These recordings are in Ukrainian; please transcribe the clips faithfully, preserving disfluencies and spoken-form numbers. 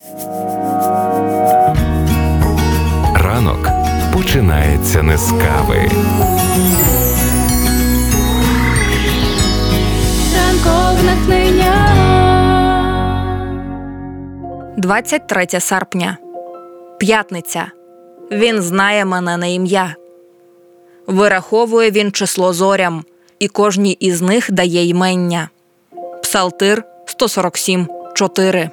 Ранок починається не з кави. Ранкове натхнення. двадцять третє серпня. П'ятниця. Він знає мене на ім'я. Вираховує він число зорям, і кожній із них дає ймення. Псалтир сто сорок сім чотири.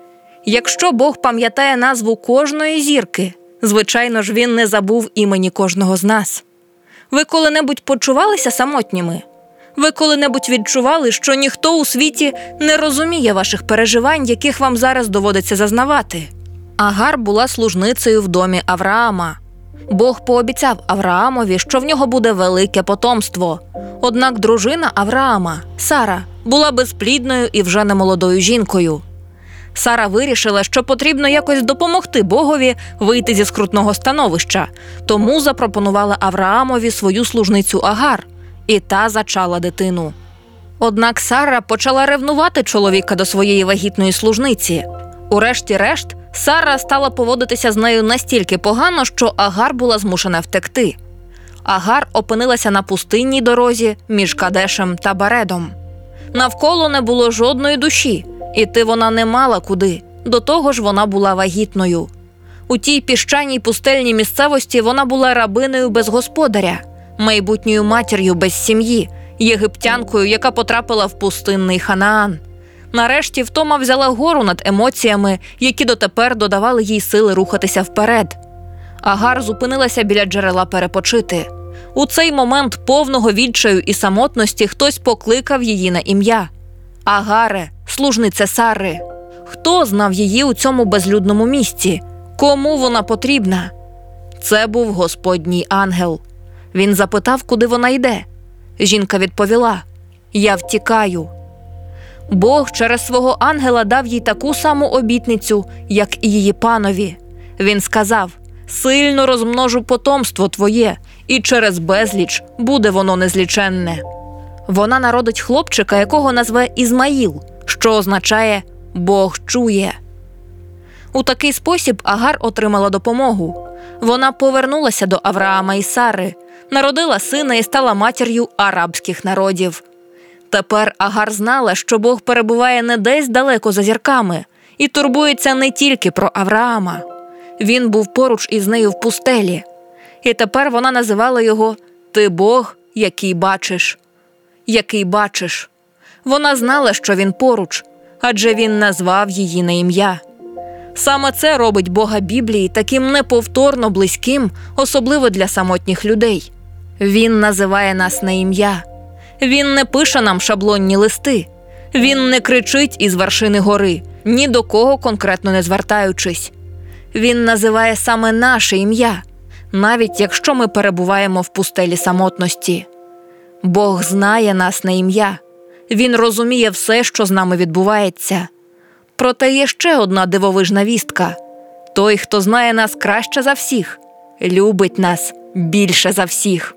Якщо Бог пам'ятає назву кожної зірки, звичайно ж, він не забув імені кожного з нас. Ви коли-небудь почувалися самотніми? Ви коли-небудь відчували, що ніхто у світі не розуміє ваших переживань, яких вам зараз доводиться зазнавати? Агар була служницею в домі Авраама. Бог пообіцяв Авраамові, що в нього буде велике потомство. Однак дружина Авраама, Сара, була безплідною і вже немолодою жінкою. Сара вирішила, що потрібно якось допомогти Богові вийти зі скрутного становища, тому запропонувала Авраамові свою служницю Агар, і та зачала дитину. Однак Сара почала ревнувати чоловіка до своєї вагітної служниці. Урешті-решт, Сара стала поводитися з нею настільки погано, що Агар була змушена втекти. Агар опинилася на пустинній дорозі між Кадешем та Бередом. Навколо не було жодної душі, іти вона не мала куди, до того ж вона була вагітною. У тій піщаній пустельній місцевості вона була рабинею без господаря, майбутньою матір'ю без сім'ї, єгиптянкою, яка потрапила в пустинний Ханаан. Нарешті втома взяла гору над емоціями, які дотепер додавали їй сили рухатися вперед. Агар зупинилася біля джерела перепочити. У цей момент повного відчаю і самотності хтось покликав її на ім'я. Агаре, служниця Сари. Хто знав її у цьому безлюдному місці? Кому вона потрібна? Це був Господній ангел. Він запитав, куди вона йде. Жінка відповіла: «Я втікаю». Бог через свого ангела дав їй таку саму обітницю, як і її панові. Він сказав: «Сильно розмножу потомство твоє, і через безліч буде воно незліченне». Вона народить хлопчика, якого назве Ізмаїл, що означає «Бог чує». У такий спосіб Агар отримала допомогу. Вона повернулася до Авраама і Сари, народила сина і стала матір'ю арабських народів. Тепер Агар знала, що Бог перебуває не десь далеко за зірками і турбується не тільки про Авраама. Він був поруч із нею в пустелі. І тепер вона називала його «Ти Бог, який бачиш». Який бачиш. Вона знала, що він поруч, адже він назвав її на ім'я. Саме це робить Бога Біблії таким неповторно близьким, особливо для самотніх людей. Він називає нас на ім'я. Він не пише нам шаблонні листи. Він не кричить із вершини гори, ні до кого конкретно не звертаючись. Він називає саме наше ім'я, навіть якщо ми перебуваємо в пустелі самотності. Бог знає нас на ім'я. Він розуміє все, що з нами відбувається. Проте є ще одна дивовижна вістка. Той, хто знає нас краще за всіх, любить нас більше за всіх.